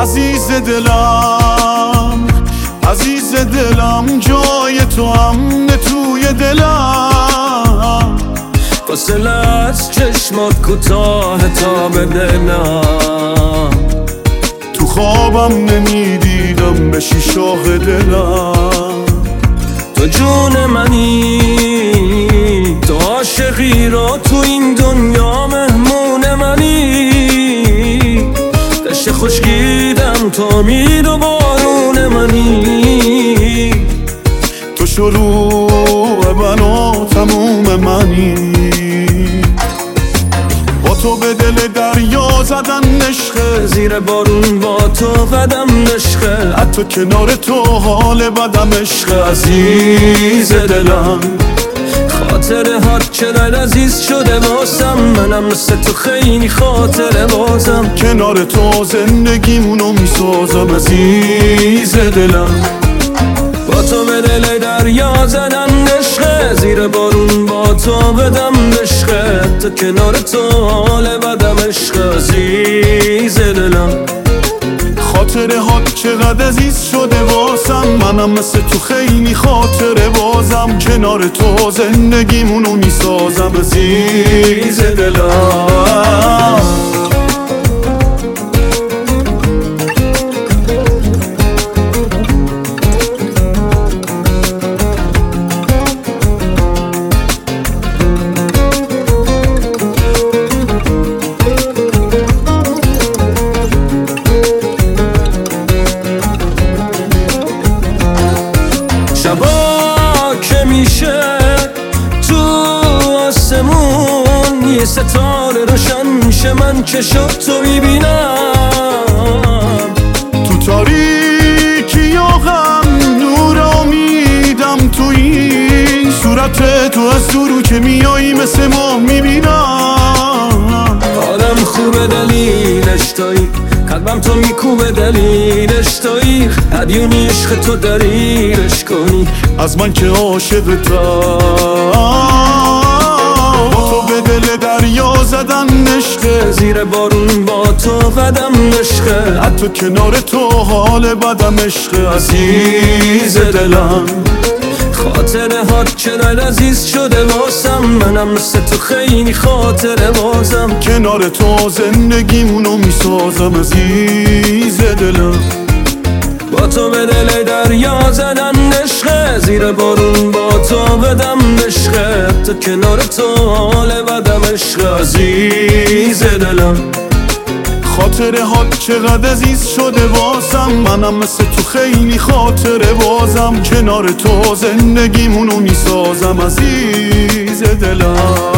عزیز دلم، عزیز دلم، جای تو امن توی دلم. فاصله از چشمات کوتاه تا ببینم، تو خوابم نمیدیدم بشی شاه دلم. تو جون منی، تو عاشقی را تو این دنیا مهمون منی. دشت خشکیدم تو امید و بارون منی. تو شروع من و تموم منی. با تو به دل دریا زدن عشقه، زیر بارون با تو قدم نشخه. حتی کنار تو حال بدم عشق. عزیز دلم، خاطره هات چقدر عزیز شده واسم. منم مثل تو خیلی خاطره بازم. کنار تو زندگیمونو میسازم. عزیز دلم، با تو به دل دریا زدم عشقه، زیر بارون با تو بدم عشقه. تا کنار تو حال بدم عشق. عزیز دلم، خاطره هات چقدر عزیز شده واسم. منم مثل تو خیلی خاطره بازم. کنار تو زندگیمونو میسازم. عزیز دلم. شبا که میشه تو آسمون، یه ستاره روشن میشه، من چشاتو میبینم. تو تاریکی و غم نور امیدم. تو این صورت تو از دورو که میایی مثل ما میبینم. آدم خوبه دلیلش تویی، قلبم تو میکوبه دلیلش تویی. هدیونی عشق تو دلیلش کنی از من که عاشقتم. با تو به دل دریا زدن عشقه، زیر بارون با تو قدم عشقه. حتی کنار تو حال بدم عشق. عزیز دلم، خاطره هات چقدر عزیز شده واسم. منم مثل تو خیلی خاطره بازم. کنار تو زندگیمونو میسازم. عزیز دلم، با تو به دل دریا زدن عشقه، زیر بارون با تو بدم عشقه. تا کنار تو حال بدم عشق. عزیز دلم، خاطره هات چقدر عزیز شده واسم. منم مثل تو خیلی خاطره بازم. کنار تو زندگیمونو میسازم. عزیز دلم.